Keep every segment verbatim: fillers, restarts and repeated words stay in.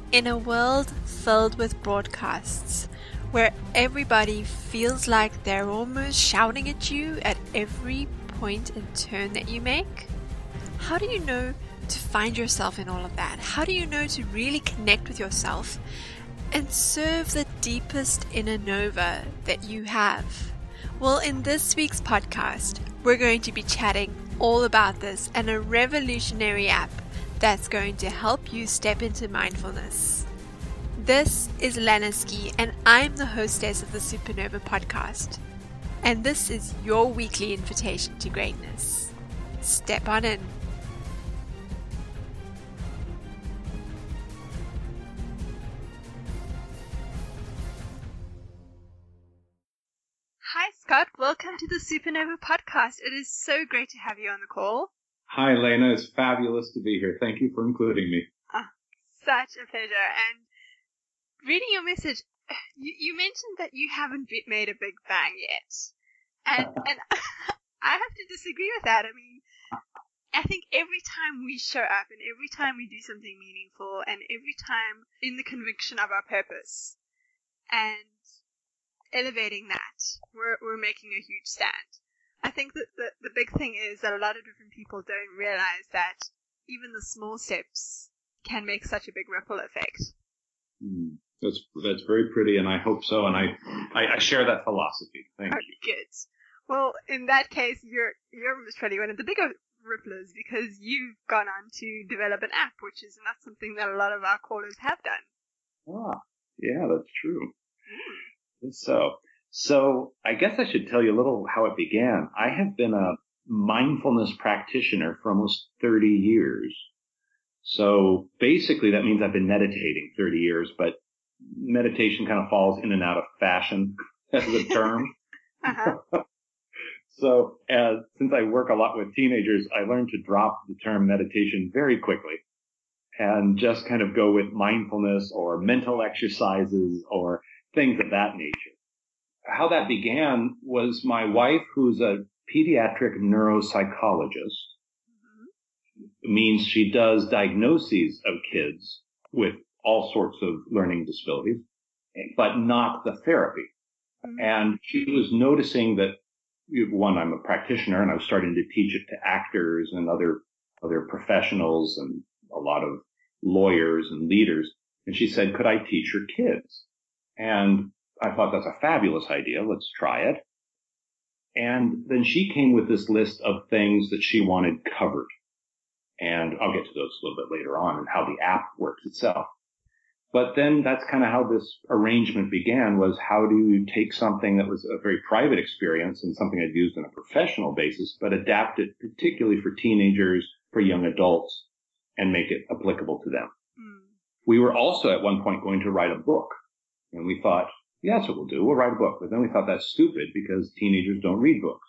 In a world filled with broadcasts, where everybody feels like they're almost shouting at you at every point and turn that you make, how do you know to find yourself in all of that? How do you know to really connect with yourself and serve the deepest inner Nova that you have? Well, in this week's podcast, we're going to be chatting all about this and a revolutionary app that's going to help you step into mindfulness. This is Lanaski, and I'm the hostess of the Supernova podcast. And this is your weekly invitation to greatness. Step on in. Hi, Scott. Welcome to the Supernova podcast. It is so great to have you on the call. Hi, Lena. It's fabulous to be here. Thank you for including me. Oh, such a pleasure. And reading your message, you, you mentioned that you haven't made a big bang yet. And, and I have to disagree with that. I mean, I think every time we show up and every time we do something meaningful and every time in the conviction of our purpose and elevating that, we're, we're making a huge stand. I think that the, the big thing is that a lot of different people don't realize that even the small steps can make such a big ripple effect. Mm, that's that's very pretty, and I hope so, and I, I, I share that philosophy. Thank oh, you. Good. Well, in that case, you're you're most probably one of the bigger ripplers because you've gone on to develop an app, which is not something that a lot of our callers have done. Ah, yeah, that's true. Mm. So. So I guess I should tell you a little how it began. I have been a mindfulness practitioner for almost thirty years. So basically that means I've been meditating thirty years, but meditation kind of falls in and out of fashion as a term. uh-huh. So uh, since I work a lot with teenagers, I learned to drop the term meditation very quickly and just kind of go with mindfulness or mental exercises or things of that nature. How that began was my wife, who's a pediatric neuropsychologist, mm-hmm. means she does diagnoses of kids with all sorts of learning disabilities, but not the therapy. Mm-hmm. And she was noticing that, one, I'm a practitioner, and I was starting to teach it to actors and other other professionals and a lot of lawyers and leaders. And she said, could I teach her kids? And I thought that's a fabulous idea. Let's try it. And then she came with this list of things that she wanted covered. And I'll get to those a little bit later on and how the app works itself. But then that's kind of how this arrangement began, was how do you take something that was a very private experience and something I'd used on a professional basis, but adapt it particularly for teenagers, for young adults, and make it applicable to them. Mm. We were also at one point going to write a book. And we thought, yeah, that's what we'll do. We'll write a book. But then we thought that's stupid because teenagers don't read books.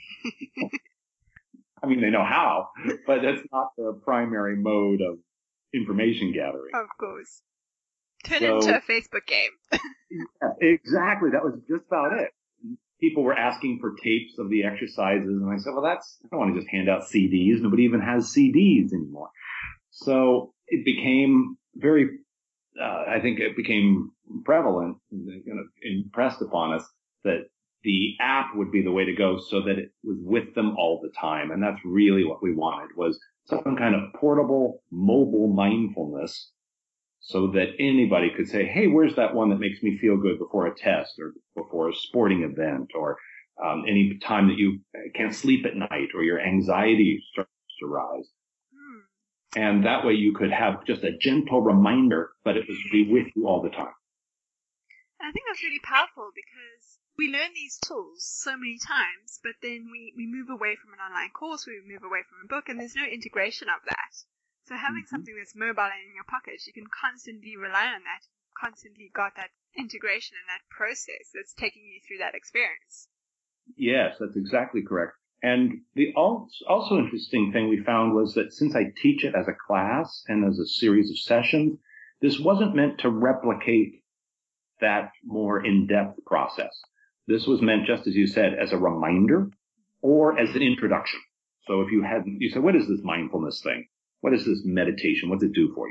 I mean, they know how, but that's not the primary mode of information gathering. Of course. Turn so, into a Facebook game. Yeah, exactly. That was just about it. People were asking for tapes of the exercises, and I said, well, that's, I don't want to just hand out C Ds. Nobody even has C Ds anymore. So it became very Uh, I think it became prevalent and kind of impressed upon us that the app would be the way to go so that it was with them all the time. And that's really what we wanted, was some kind of portable, mobile mindfulness so that anybody could say, hey, where's that one that makes me feel good before a test or before a sporting event or um, any time that you can't sleep at night or your anxiety starts to rise. And that way you could have just a gentle reminder, but it would be with you all the time. And I think that's really powerful because we learn these tools so many times, but then we, we move away from an online course, we move away from a book, and there's no integration of that. So having mm-hmm. something that's mobile and in your pocket, you can constantly rely on that, constantly got that integration and that process that's taking you through that experience. Yes, that's exactly correct. And the also interesting thing we found was that since I teach it as a class and as a series of sessions, this wasn't meant to replicate that more in-depth process. This was meant, just as you said, as a reminder or as an introduction. So if you hadn't, you said, what is this mindfulness thing? What is this meditation? What does it do for you?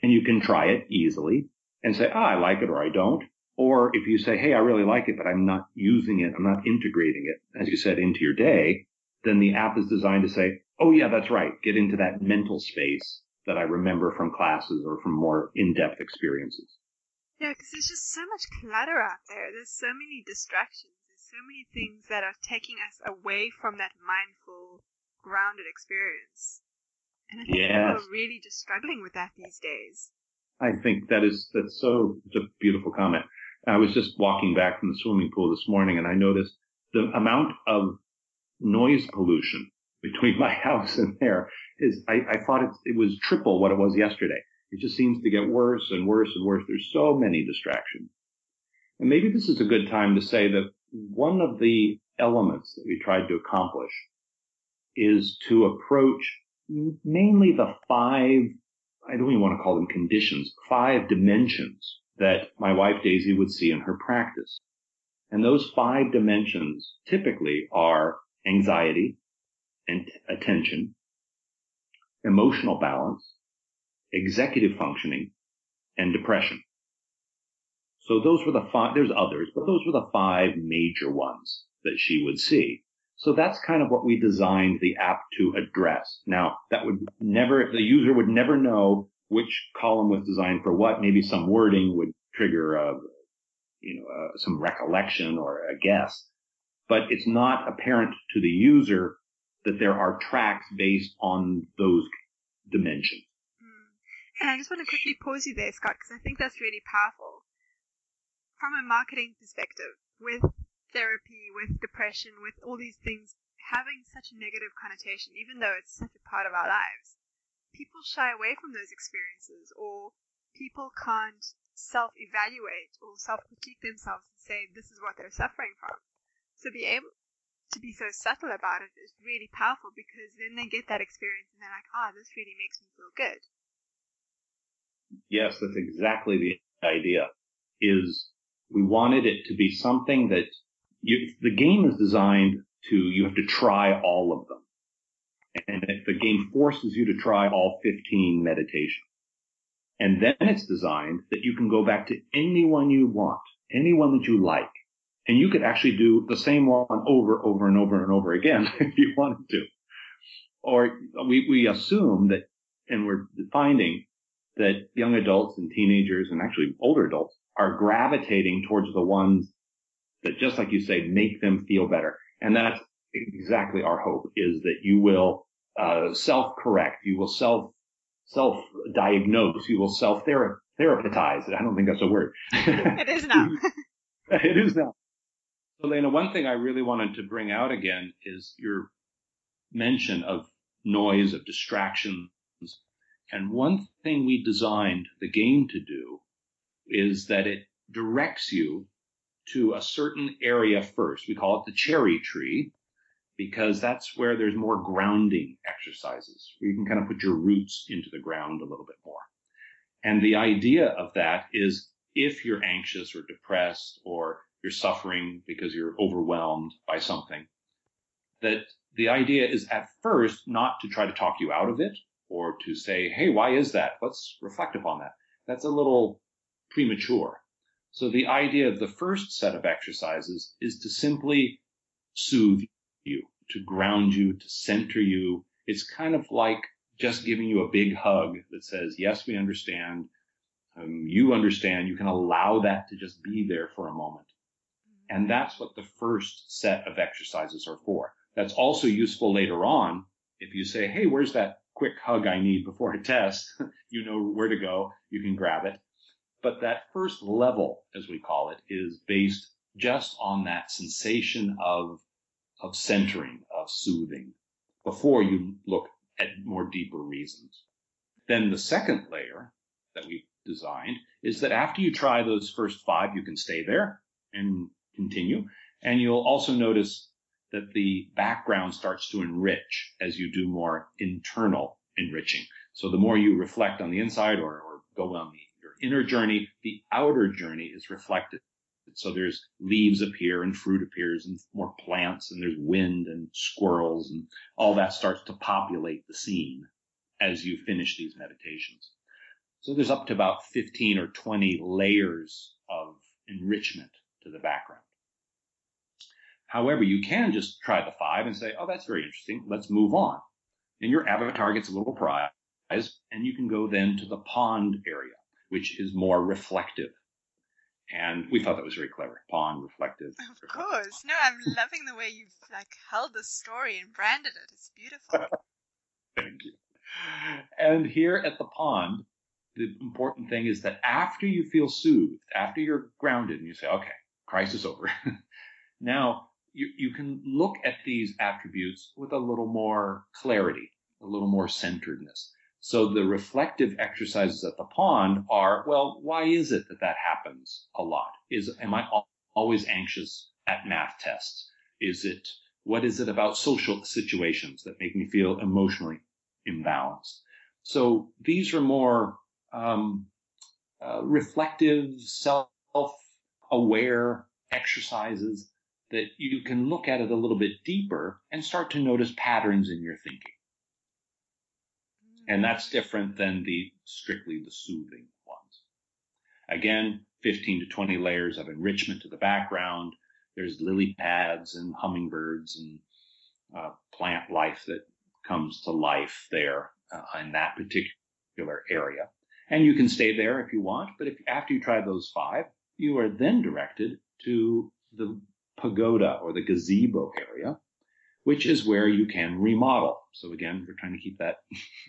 And you can try it easily and say, ah, I like it or I don't. Or if you say, hey, I really like it, but I'm not using it, I'm not integrating it, as you said, into your day, then the app is designed to say, oh, yeah, that's right. Get into that mental space that I remember from classes or from more in-depth experiences. Yeah, because there's just so much clutter out there. There's so many distractions. There's so many things that are taking us away from that mindful, grounded experience. And I think Yes. people are really just struggling with that these days. I think that is, that's so, it's a beautiful comment. I was just walking back from the swimming pool this morning and I noticed the amount of noise pollution between my house and there is, I, I thought it, it was triple what it was yesterday. It just seems to get worse and worse and worse. There's so many distractions. And maybe this is a good time to say that one of the elements that we tried to accomplish is to approach mainly the five, I don't even want to call them conditions, five dimensions that my wife Daisy would see in her practice. And those five dimensions typically are anxiety and attention, emotional balance, executive functioning, and depression. So those were the five, there's others, but those were the five major ones that she would see. So that's kind of what we designed the app to address. Now, that would never, the user would never know which column was designed for what. Maybe some wording would trigger a, you know, uh, some recollection or a guess. But it's not apparent to the user that there are tracks based on those dimensions. And I just want to quickly pause you there, Scott, because I think that's really powerful. From a marketing perspective, with therapy, with depression, with all these things having such a negative connotation, even though it's such a part of our lives, people shy away from those experiences, or people can't self-evaluate or self-critique themselves and say this is what they're suffering from. So be able to be so subtle about it is really powerful, because then they get that experience and they're like, ah, oh, this really makes me feel good. Yes, that's exactly the idea. Is we wanted it to be something that you, the game is designed to, you have to try all of them. And if the game forces you to try all fifteen meditations. And then it's designed that you can go back to anyone you want, anyone that you like. And you could actually do the same one over, over and over and over again if you wanted to. Or we, we assume that, and we're finding that young adults and teenagers and actually older adults are gravitating towards the ones that, just like you say, make them feel better. And that's exactly our hope, is that you will uh, self-correct, you will self, self-diagnose, you will self-therapize. I don't think that's a word. It is now. It is now. So, Lena, one thing I really wanted to bring out again is your mention of noise, of distractions. And one thing we designed the game to do is that it directs you to a certain area first. We call it the cherry tree, because that's where there's more grounding exercises, where you can kind of put your roots into the ground a little bit more. And the idea of that is, if you're anxious or depressed, or you're suffering because you're overwhelmed by something, that the idea is at first not to try to talk you out of it, or to say, hey, why is that? Let's reflect upon that. That's a little premature. So the idea of the first set of exercises is to simply soothe you, to ground you, to center you. It's kind of like just giving you a big hug that says, yes, we understand. Um, you understand. You can allow that to just be there for a moment. And that's what the first set of exercises are for. That's also useful later on. If you say, hey, where's that quick hug I need before a test? You know where to go. You can grab it. But that first level, as we call it, is based just on that sensation of, of centering, of soothing, before you look at more deeper reasons. Then the second layer that we've designed is that after you try those first five, you can stay there and continue. And you'll also notice that the background starts to enrich as you do more internal enriching. So the more you reflect on the inside, or, or go on the, your inner journey, the outer journey is reflected. So there's leaves appear and fruit appears and more plants, and there's wind and squirrels, and all that starts to populate the scene as you finish these meditations. So there's up to about fifteen or twenty layers of enrichment to the background. However, you can just try the five and say, oh, that's very interesting. Let's move on. And your avatar gets a little prize, and you can go then to the pond area, which is more reflective. And we thought that was very clever. Pond, reflective. Of reflective course. No, I'm loving the way you've like held the story and branded it. It's beautiful. Thank you. And here at the pond, the important thing is that after you feel soothed, after you're grounded and you say, okay, crisis over, now you, you can look at these attributes with a little more clarity, a little more centeredness. So the reflective exercises at the pond are, well, why is it that that happens a lot? Is, am I always anxious at math tests? Is it, what is it about social situations that make me feel emotionally imbalanced? So these are more um, uh, reflective, self-aware exercises that you can look at it a little bit deeper and start to notice patterns in your thinking. And that's different than the strictly the soothing ones. Again, fifteen to twenty layers of enrichment to the background. There's lily pads and hummingbirds and uh, plant life that comes to life there uh, in that particular area. And you can stay there if you want, but if after you try those five, you are then directed to the pagoda or the gazebo area, which is where you can remodel. So again, we're trying to keep that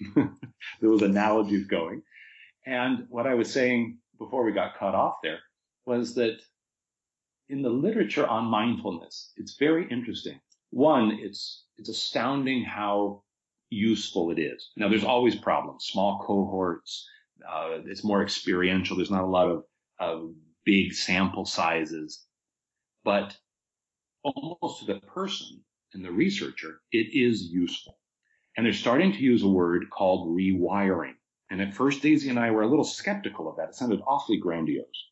those analogies going. And what I was saying before we got cut off there was that in the literature on mindfulness, it's very interesting. One, it's it's astounding how useful it is. Now, there's always problems, small cohorts. Uh, it's more experiential. There's not a lot of, of big sample sizes. But almost to the person and the researcher, it is useful. And they're starting to use a word called rewiring. And at first, Daisy and I were a little skeptical of that. It sounded awfully grandiose.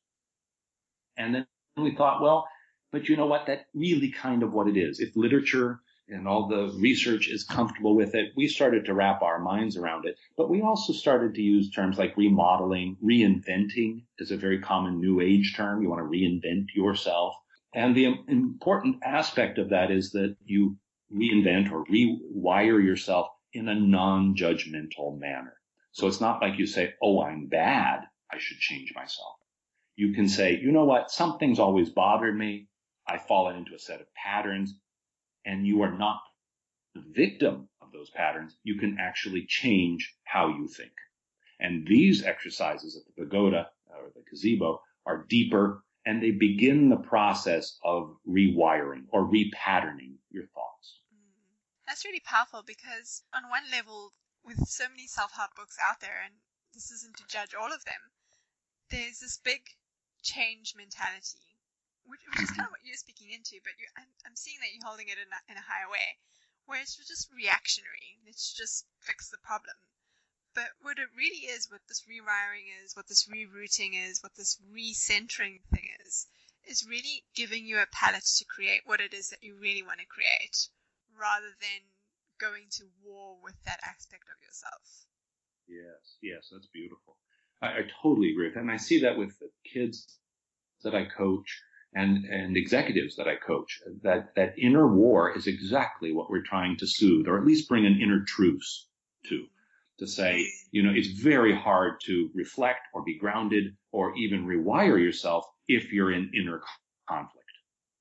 And then we thought, well, but you know what? That's really kind of what it is. If literature and all the research is comfortable with it, we started to wrap our minds around it. But we also started to use terms like remodeling, reinventing is a very common New Age term. You want to reinvent yourself. And the important aspect of that is that you reinvent or rewire yourself in a non-judgmental manner. So it's not like you say, oh, I'm bad, I should change myself. You can say, you know what, something's always bothered me. I've fallen into a set of patterns, and you are not the victim of those patterns. You can actually change how you think. And these exercises at the pagoda or the gazebo are deeper, and they begin the process of rewiring or repatterning your thoughts. That's really powerful because on one level, with so many self-help books out there, and this isn't to judge all of them, there's this big change mentality, which, which is kind of what you're speaking into, but you're, I'm, I'm seeing that you're holding it in a, in a higher way, where it's just reactionary. Let's just fix the problem. But what it really is, what this rewiring is, what this rerouting is, what this recentering thing is, is really giving you a palette to create what it is that you really want to create, rather than going to war with that aspect of yourself. Yes, yes, that's beautiful. I, I totally agree with that. And I see that with the kids that I coach and, and executives that I coach, that, that inner war is exactly what we're trying to soothe, or at least bring an inner truce to. To say, you know, it's very hard to reflect or be grounded or even rewire yourself if you're in inner conflict.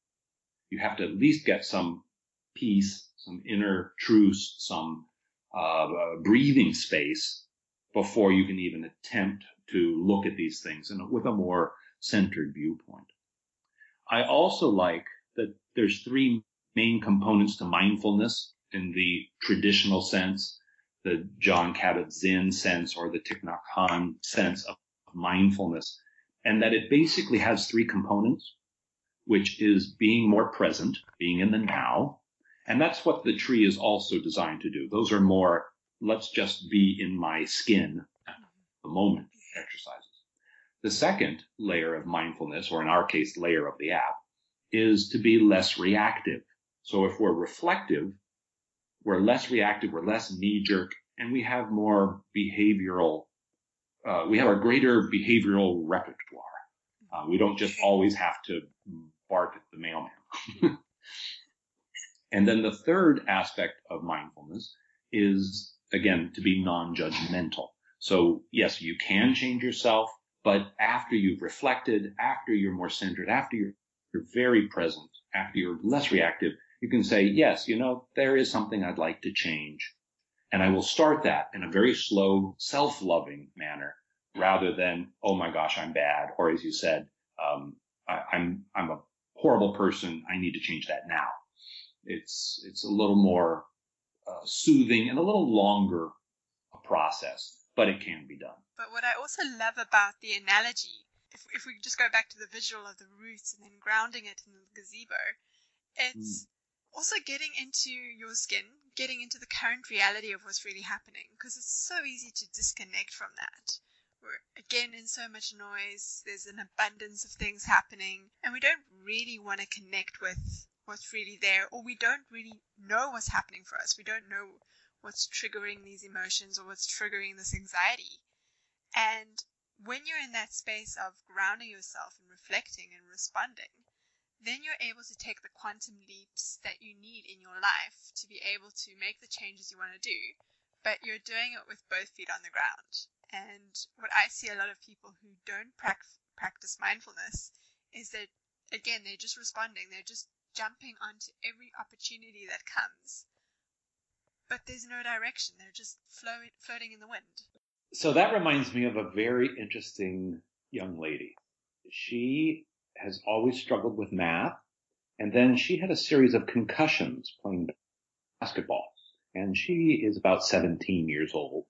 You have to at least get some peace, some inner truce, some uh, breathing space before you can even attempt to look at these things and with a more centered viewpoint. I also like that there's three main components to mindfulness in the traditional sense, the Jon Kabat-Zinn sense or the Thich Nhat Hanh sense of mindfulness, and that it basically has three components, which is being more present, being in the now, and that's what the tree is also designed to do. Those are more, let's just be in my skin at the moment exercises. The second layer of mindfulness, or in our case, layer of the app, is to be less reactive. So if we're reflective, we're less reactive, we're less knee-jerk, and we have more behavioral uh, we have a greater behavioral repertoire. Uh, we don't just always have to bark at the mailman. And then the third aspect of mindfulness is, again, to be non-judgmental. So yes, you can change yourself, but after you've reflected, after you're more centered, after you're, you're very present, after you're less reactive, you can say, yes, you know, there is something I'd like to change. And I will start that in a very slow, self-loving manner rather than, oh my gosh, I'm bad. Or as you said, um, I, I'm, I'm a horrible person. I need to change that now. It's, it's a little more uh, soothing and a little longer a process, but it can be done. But what I also love about the analogy, if, if we just go back to the visual of the roots and then grounding it in the gazebo, it's mm. also getting into your skin, getting into the current reality of what's really happening, because it's so easy to disconnect from that. We're again in so much noise, there's an abundance of things happening, and we don't really want to connect with what's really there, or we don't really know what's happening for us. We don't know what's triggering these emotions or what's triggering this anxiety. And when you're in that space of grounding yourself and reflecting and responding, then you're able to take the quantum leaps that you need in your life to be able to make the changes you want to do, but you're doing it with both feet on the ground. And what I see a lot of people who don't prac- practice mindfulness is that, again, they're just responding. They're just jumping onto every opportunity that comes, but there's no direction. They're just float, floating in the wind. So that reminds me of a very interesting young lady. She has always struggled with math, and then she had a series of concussions playing basketball, and she is about seventeen years old.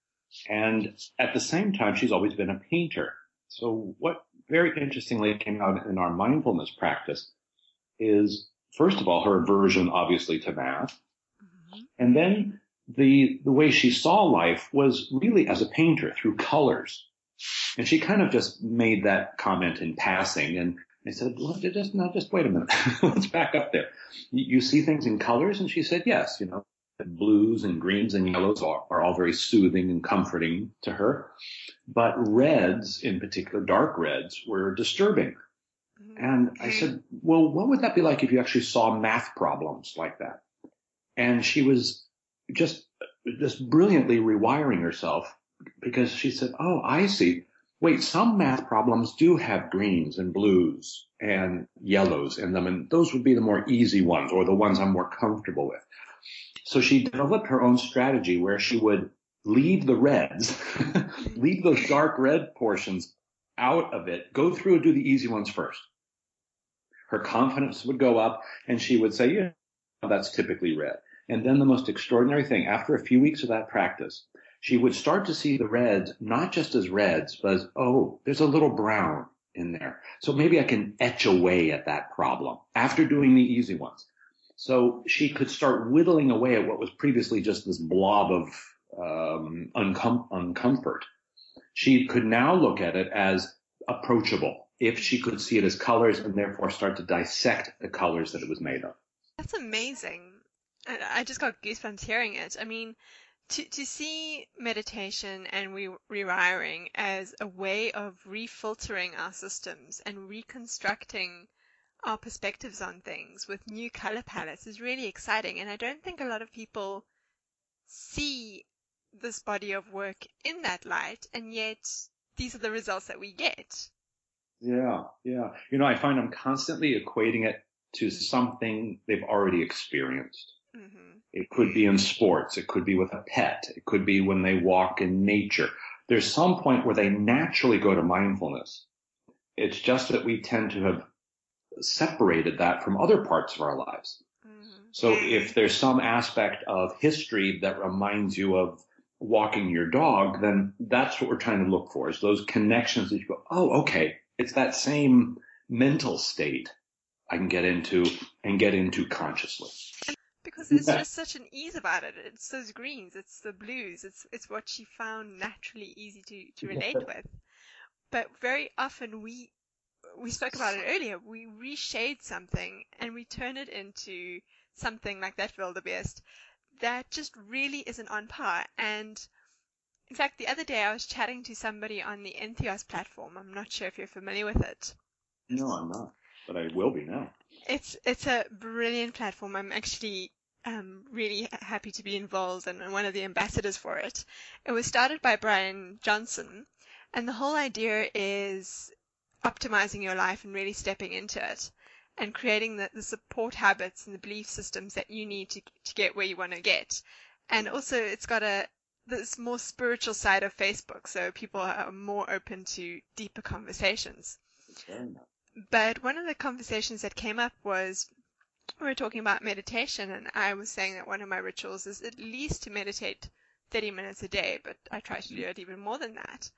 And at the same time, she's always been a painter. So what very interestingly came out in our mindfulness practice is, first of all, her aversion, obviously, to math. Mm-hmm. And then the the way she saw life was really as a painter, through colors. And she kind of just made that comment in passing. And I said, well, just, no, just wait a minute. Let's back up there. You, you see things in colors? And she said, yes, you know, blues and greens and yellows are, are all very soothing and comforting to her. But reds, in particular, dark reds, were disturbing. And I said, well, what would that be like if you actually saw math problems like that? And she was just, just brilliantly rewiring herself, because she said, oh, I see. Wait, some math problems do have greens and blues and yellows in them, and those would be the more easy ones, or the ones I'm more comfortable with. So she developed her own strategy where she would leave the reds, leave those dark red portions out of it, go through and do the easy ones first. Her confidence would go up, and she would say, yeah, that's typically red. And then the most extraordinary thing, after a few weeks of that practice, she would start to see the reds not just as reds, but as, oh, there's a little brown in there. So maybe I can etch away at that problem after doing the easy ones. So she could start whittling away at what was previously just this blob of um, uncom- uncomfort. She could now look at it as approachable, if she could see it as colors and therefore start to dissect the colors that it was made of. That's amazing. I just got goosebumps hearing it. I mean, to to see meditation and re- rewiring as a way of refiltering our systems and reconstructing our perspectives on things with new color palettes is really exciting. And I don't think a lot of people see this body of work in that light, and yet these are the results that we get. Yeah, yeah. You know, I find I'm constantly equating it to something they've already experienced. Mm-hmm. It could be in sports. It could be with a pet. It could be when they walk in nature. There's some point where they naturally go to mindfulness. It's just that we tend to have separated that from other parts of our lives. Mm-hmm. So if there's some aspect of history that reminds you of walking your dog, then that's what we're trying to look for, is those connections that you go, oh, okay, it's that same mental state I can get into and get into consciously. Because there's just such an ease about it. It's those greens, it's the blues, it's it's what she found naturally easy to, to relate with. But very often we we spoke about it earlier, we reshade something and we turn it into something like that wildebeest that just really isn't on par. And In fact, the other day I was chatting to somebody on the Entheos platform. I'm not sure if you're familiar with it. No, I'm not, but I will be now. It's it's a brilliant platform. I'm actually um, really happy to be involved and one of the ambassadors for it. It was started by Brian Johnson, and the whole idea is optimizing your life and really stepping into it and creating the, the support habits and the belief systems that you need to to get where you want to get. And also it's got a this more spiritual side of Facebook, so people are more open to deeper conversations. Very nice. But one of the conversations that came up was we were talking about meditation, and I was saying that one of my rituals is at least to meditate thirty minutes a day, but I try to do it even more than that.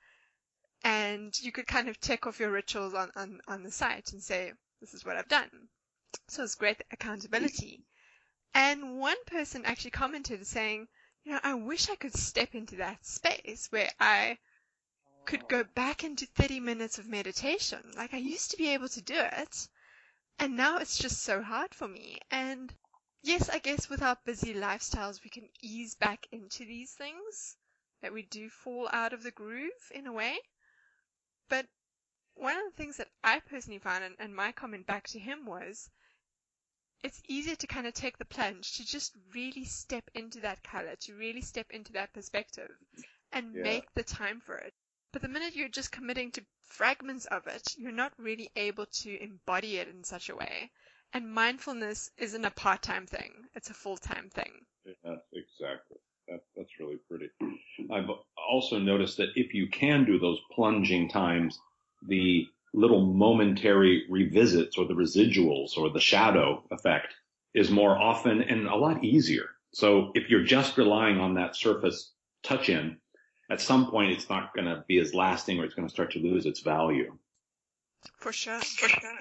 And you could kind of tick off your rituals on, on, on the site and say, this is what I've done. So it's great accountability. And one person actually commented saying, you know, I wish I could step into that space where I could go back into thirty minutes of meditation. Like I used to be able to do it, and now it's just so hard for me. And yes, I guess with our busy lifestyles, we can ease back into these things, that we do fall out of the groove in a way. But one of the things that I personally found, and, and my comment back to him was, it's easier to kind of take the plunge, to just really step into that color, to really step into that perspective and Yeah. make the time for it. But the minute you're just committing to fragments of it, you're not really able to embody it in such a way. And mindfulness isn't a part-time thing. It's a full-time thing. Yeah, exactly. That, that's really pretty. I've also noticed that if you can do those plunging times, the little momentary revisits or the residuals or the shadow effect is more often and a lot easier. So if you're just relying on that surface touch-in, at some point it's not going to be as lasting, or it's going to start to lose its value. For sure. For sure.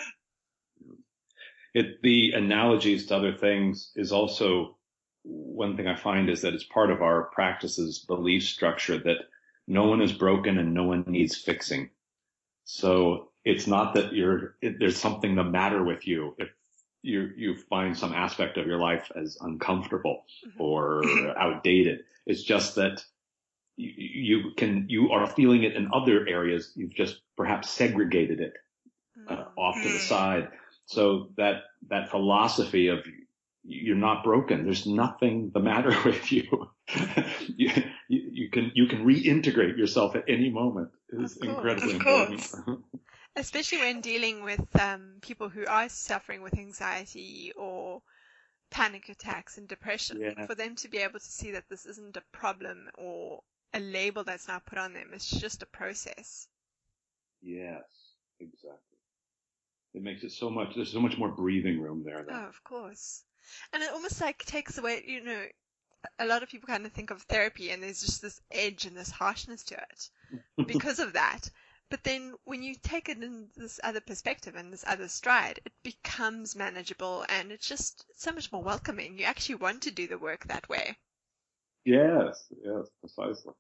It, the analogies to other things is also one thing I find is that it's part of our practice's belief structure that no one is broken and no one needs fixing. So it's not that you're, it, there's something the matter with you if you, you find some aspect of your life as uncomfortable mm-hmm. or outdated. It's just that you, you can, you are feeling it in other areas. You've just perhaps segregated it uh, off to the side. So that, that philosophy of you're not broken, there's nothing the matter with you. you, you, you can, you can reintegrate yourself at any moment is incredibly important. Especially when dealing with um, people who are suffering with anxiety or panic attacks and depression, yeah. for them to be able to see that this isn't a problem or a label that's now put on them, it's just a process. Yes, exactly. It makes it so much, there's so much more breathing room there. Then. Oh, of course. And it almost like takes away, you know, a lot of people kind of think of therapy and there's just this edge and this harshness to it because of that. But then when you take it in this other perspective and this other stride, it becomes manageable and it's just so much more welcoming. You actually want to do the work that way. Yes, yes, precisely.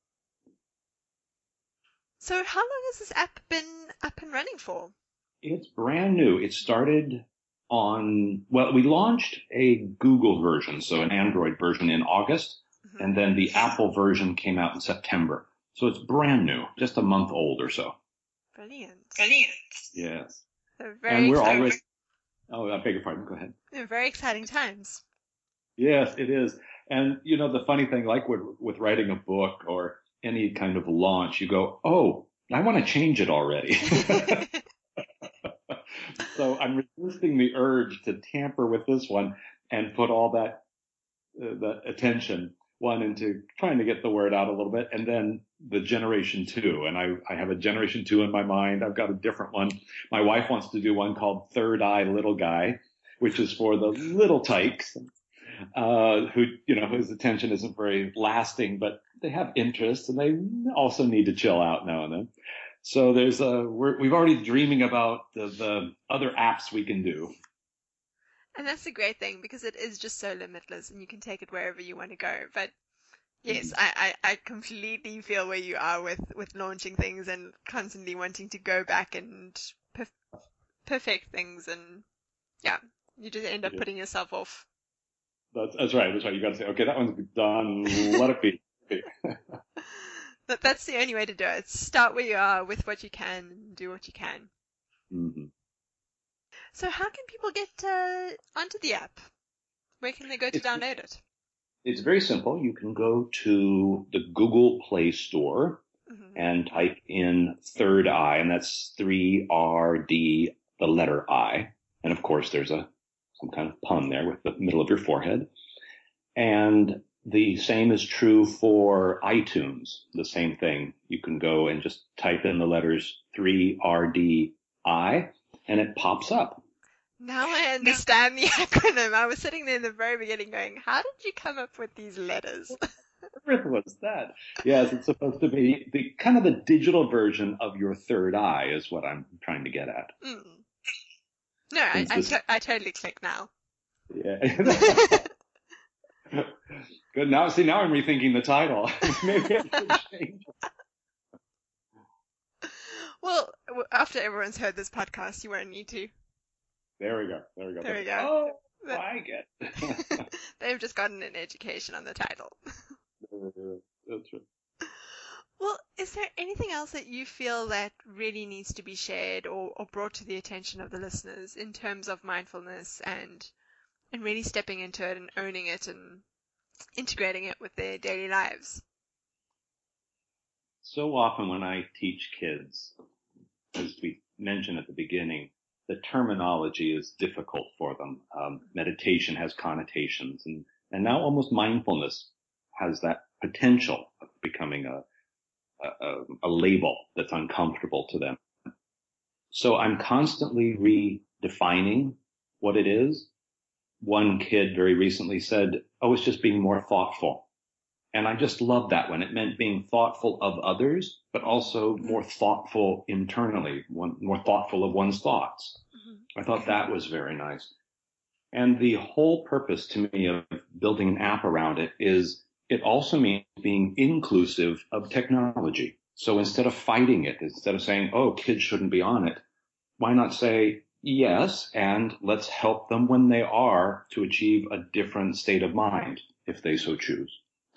So how long has this app been up and running for? It's brand new. It started on, well, we launched a Google version, so an Android version in August, mm-hmm. and then the Apple version came out in September. So it's brand new, just a month old or so. Brilliant. Brilliant. Yes. So very and we're exciting. already, oh, I beg your pardon, go ahead. They're very exciting times. Yes, it is. And, you know, the funny thing, like with, with writing a book or any kind of launch, you go, oh, I want to change it already. So I'm resisting the urge to tamper with this one and put all that, uh, that attention, one, into trying to get the word out a little bit, and then the generation two. And I, I have a generation two in my mind. I've got a different one. My wife wants to do one called Third Eye Little Guy, which is for the little tykes, uh, who, you know, whose attention isn't very lasting, but they have interests and they also need to chill out now and then. So there's a, we're, we've already dreaming about the, the other apps we can do. And that's the great thing because it is just so limitless and you can take it wherever you want to go. But yes, mm-hmm. I, I, I completely feel where you are with, with launching things and constantly wanting to go back and perf- perfect things. And yeah, you just end up yeah. putting yourself off. That's, that's right. That's right. You got to say, okay, that one's done. Let it be. That, that's the only way to do it. Start where you are with what you can and do what you can. Mm-hmm. So how can people get uh, onto the app? Where can they go to It's, download it? it's very simple. You can go to the Google Play Store mm-hmm. and type in Third Eye, and that's three R D, the letter I. And of course, there's a some kind of pun there with the middle of your forehead. And the same is true for iTunes, the same thing. You can go and just type in the letters three R D I, and it pops up. Now I understand the acronym. I was sitting there in the very beginning going, how did you come up with these letters? What was that? Yes, it's supposed to be the kind of the digital version of your third eye is what I'm trying to get at. Mm. No, I, I, to- I totally click now. Yeah. Good. Now, see, now I'm rethinking the title. Maybe I should change it. Well, after everyone's heard this podcast, you won't need to. There we go. There we go. There we go. Oh, that... I get it. They've just gotten an education on the title. That's right. Well, is there anything else that you feel that really needs to be shared or, or brought to the attention of the listeners in terms of mindfulness and and really stepping into it and owning it and integrating it with their daily lives? So often when I teach kids, as we mentioned at the beginning, the terminology is difficult for them. Um, meditation has connotations, and, and now almost mindfulness has that potential of becoming a, a, a label that's uncomfortable to them. So I'm constantly redefining what it is. One kid very recently said, oh, it's just being more thoughtful. And I just loved that when it meant being thoughtful of others, but also more thoughtful internally, one, more thoughtful of one's thoughts. Mm-hmm. I thought that was very nice. And the whole purpose to me of building an app around it is it also means being inclusive of technology. So instead of fighting it, instead of saying, oh, kids shouldn't be on it, why not say, yes, and let's help them when they are to achieve a different state of mind, if they so choose.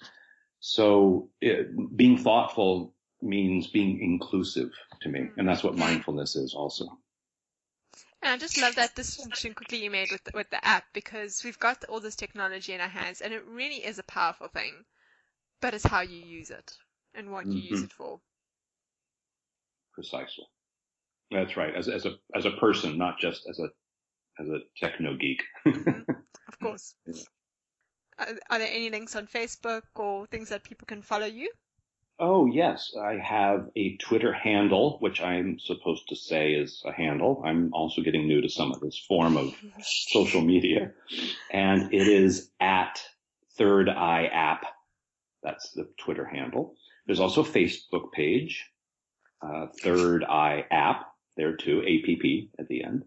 So it, being thoughtful means being inclusive to me, and that's what mindfulness is also. And I just love that distinction quickly you made with the, with the app, because we've got all this technology in our hands, and it really is a powerful thing, but it's how you use it and what you mm-hmm. use it for. Precisely. That's right. As as a as a person, not just as a as a techno geek. Mm-hmm. Of course. Yeah. Are, are there any links on Facebook or things that people can follow you? Oh yes, I have a Twitter handle, which I'm supposed to say is a handle. I'm also getting new to some of this form of social media, and it is at Third Eye App. That's the Twitter handle. There's also a Facebook page, uh, Third Eye App. There too, A P P at the end.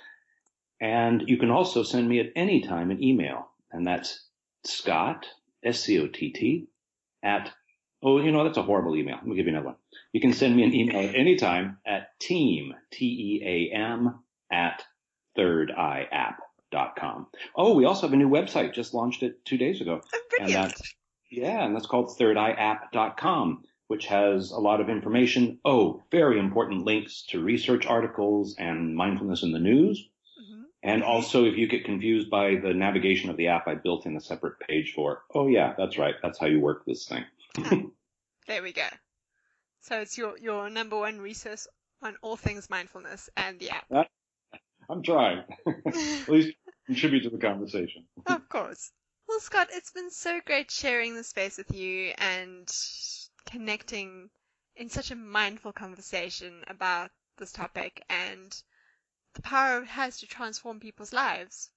And you can also send me at any time an email, and that's Scott, S C O T T, at, oh, you know, that's a horrible email. Let me give you another one. You can send me an email at any time at team, T E A M, at third eye app dot com. Oh, we also have a new website. Just launched it two days ago. Oh, brilliant. And that's, yeah, and that's called third eye app dot com. Which has a lot of information. Oh, very important links to research articles and mindfulness in the news. Mm-hmm. And also, if you get confused by the navigation of the app, I built in a separate page for, oh yeah, that's right. That's how you work this thing. Ah, there we go. So it's your, your number one resource on all things mindfulness and the app. Uh, I'm trying. At least contribute to the conversation. Of course. Well, Scott, it's been so great sharing the space with you and connecting in such a mindful conversation about this topic and the power it has to transform people's lives.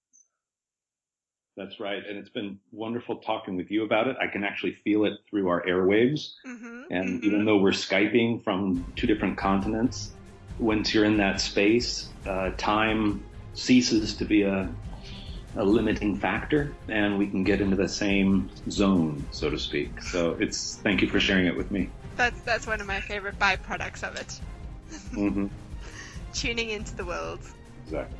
That's right. And it's been wonderful talking with you about it. I can actually feel it through our airwaves. Mm-hmm, and mm-hmm. even though we're Skyping from two different continents, once you're in that space, uh, time ceases to be a a limiting factor, and we can get into the same zone, so to speak. So it's, thank you for sharing it with me. That's that's one of my favorite byproducts of it. Mm-hmm. Tuning into the world. Exactly.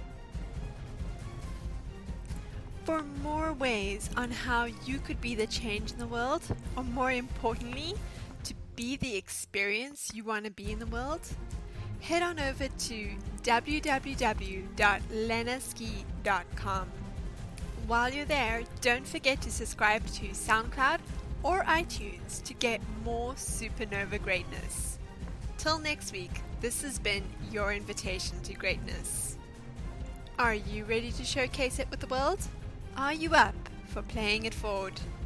For more ways on how you could be the change in the world, or more importantly, to be the experience you want to be in the world? Head on over to w w w dot lena ski dot com. While you're there, don't forget to subscribe to SoundCloud or iTunes to get more supernova greatness. Till next week, this has been your invitation to greatness. Are you ready to showcase it with the world? Are you up for playing it forward?